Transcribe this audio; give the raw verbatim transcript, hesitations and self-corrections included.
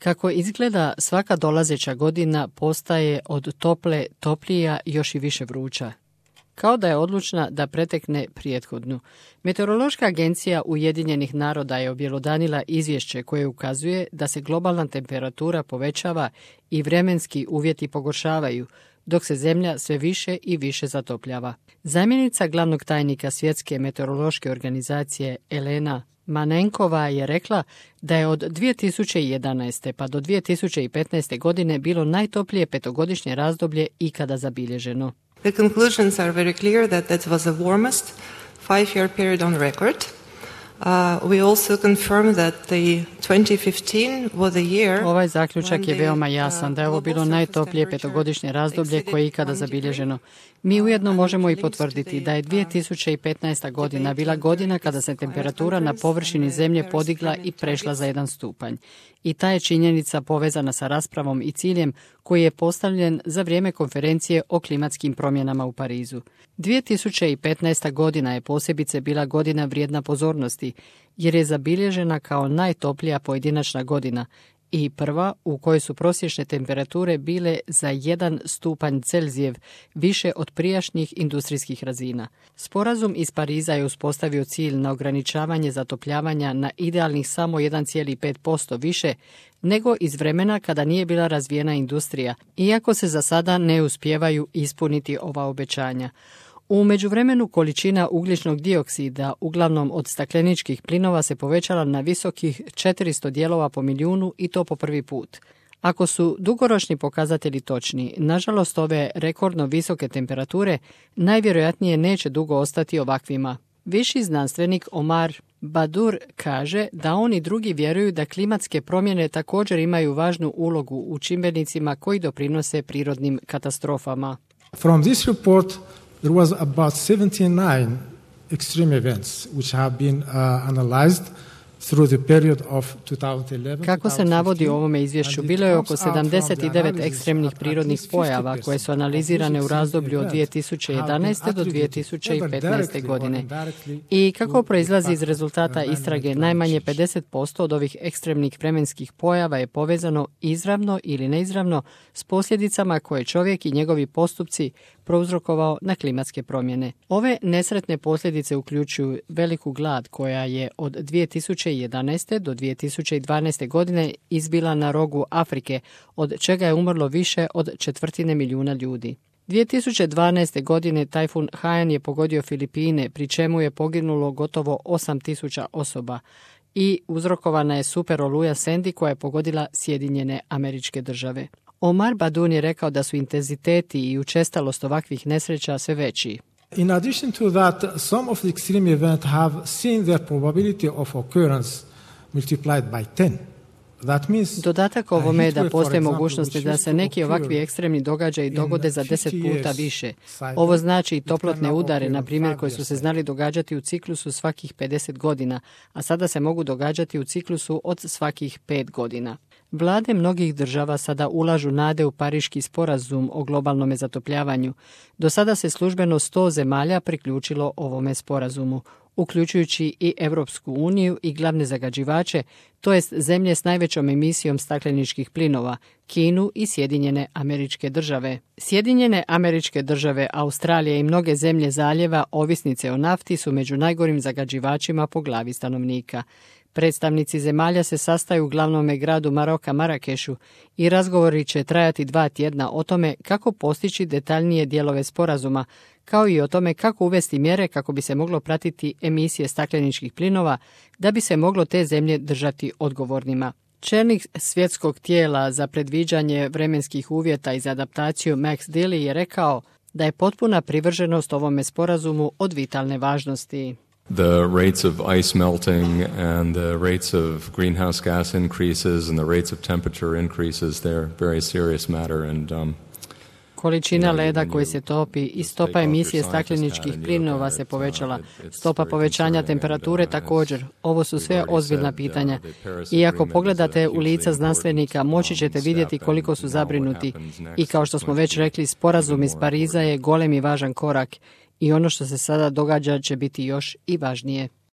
Kako izgleda, svaka dolazeća godina postaje od tople toplija još i više vruća. Kao da je odlučna da pretekne prethodnu. Meteorološka agencija Ujedinjenih naroda je objelodanila izvješće koje ukazuje da se globalna temperatura povećava i vremenski uvjeti pogoršavaju, dok se zemlja sve više i više zatopljava. Zamjenica glavnog tajnika Svjetske meteorološke organizacije Elena Manenkova je rekla da je od dvije tisuće jedanaeste pa do dvije tisuće petnaeste godine bilo najtoplije petogodišnje razdoblje ikada zabilježeno. The conclusions are very clear that that was the warmest five-year period on record. Uh, we also confirm that the twenty fifteen was the year. Ovaj zaključak je veoma jasan, da je ovo bilo najtoplije petogodišnje razdoblje koje je ikada zabilježeno. Mi ujedno možemo i potvrditi da je dvije tisuće petnaesta godina bila godina kada se temperatura na površini zemlje podigla i prešla za jedan stupanj. I ta je činjenica povezana sa raspravom i ciljem koji je postavljen za vrijeme konferencije o klimatskim promjenama u Parizu. dvije tisuće petnaesta godina je posebice bila godina vrijedna pozornosti, jer je zabilježena kao najtoplija pojedinačna godina i prva u kojoj su prosječne temperature bile za jedan stupanj Celzijev više od prijašnjih industrijskih razina. Sporazum iz Pariza je uspostavio cilj na ograničavanje zatopljavanja na idealnih samo jedan zarez pet posto više nego iz vremena kada nije bila razvijena industrija, iako se za sada ne uspijevaju ispuniti ova obećanja. U međuvremenu količina ugljičnog dioksida, uglavnom od stakleničkih plinova, se povećala na visokih četiristo dijelova po milijunu i to po prvi put. Ako su dugoročni pokazatelji točni, nažalost ove rekordno visoke temperature najvjerojatnije neće dugo ostati ovakvima. Viši znanstvenik Omar Badur kaže da on i drugi vjeruju da klimatske promjene također imaju važnu ulogu u čimbenicima koji doprinose prirodnim katastrofama. From this report there was about seventy-nine extreme events which have been uh, analyzed through the period of two thousand eleven. Kako se navodi u ovome izvješću, bilo je oko sedamdeset devet ekstremnih prirodnih pojava koje su analizirane u razdoblju od dvije tisuće jedanaeste do dvije tisuće petnaeste godine. I kako proizlazi iz rezultata istrage, najmanje pedeset posto od ovih ekstremnih vremenskih pojava je povezano izravno ili neizravno s posljedicama koje čovjek i njegovi postupci prouzrokovao na klimatske promjene. Ove nesretne posljedice uključuju veliku glad koja je od dvije tisuće jedanaeste do dvije tisuće dvanaeste godine izbila na rogu Afrike, od čega je umrlo više od četvrtine milijuna ljudi. dvije tisuće dvanaeste godine tajfun Haiyan je pogodio Filipine, pri čemu je poginulo gotovo osam tisuća osoba i uzrokovana je super oluja Sandy koja je pogodila Sjedinjene Američke Države. Omar Badun je rekao da su intenziteti i učestalost ovakvih nesreća sve veći. In addition to that, some of the extreme events have seen their probability of occurrence multiplied by ten. That means Dodatak ovome je da postoje mogućnosti da se neki ovakvi ekstremni događaji dogode za deset puta više. Ovo znači i toplotne udare, na primjer, koji su se znali događati u ciklusu svakih pedeset godina, a sada se mogu događati u ciklusu od svakih pet godina. Vlade mnogih država sada ulažu nade u Pariški sporazum o globalnom zatopljavanju. Do sada se službeno sto zemalja priključilo ovome sporazumu, uključujući i Europsku uniju i glavne zagađivače, to jest zemlje s najvećom emisijom stakleničkih plinova, Kinu i Sjedinjene Američke Države. Sjedinjene Američke Države, Australija i mnoge zemlje zaljeva ovisnice o nafti su među najgorim zagađivačima po glavi stanovnika. Predstavnici zemalja se sastaju u glavnome gradu Maroka, Marakešu, i razgovori će trajati dva tjedna o tome kako postići detaljnije dijelove sporazuma, kao i o tome kako uvesti mjere kako bi se moglo pratiti emisije stakleničkih plinova, da bi se moglo te zemlje držati odgovornima. Čelnik svjetskog tijela za predviđanje vremenskih uvjeta i za adaptaciju Max Dilley je rekao da je potpuna privrženost ovome sporazumu od vitalne važnosti. The rates of ice melting and the rates of greenhouse gas increases and the rates of temperature increases, they're very serious matter and um Količina leda koji se topi i stopa emisije stakleničkih plinova se povećala. Stopa povećanja temperature također. Ovo su sve ozbiljna pitanja. I ako pogledate u lica znanstvenika, moći ćete vidjeti koliko su zabrinuti. I kao što smo već rekli, sporazum iz Pariza je golem i važan korak. I ono što se sada događa će biti još i važnije.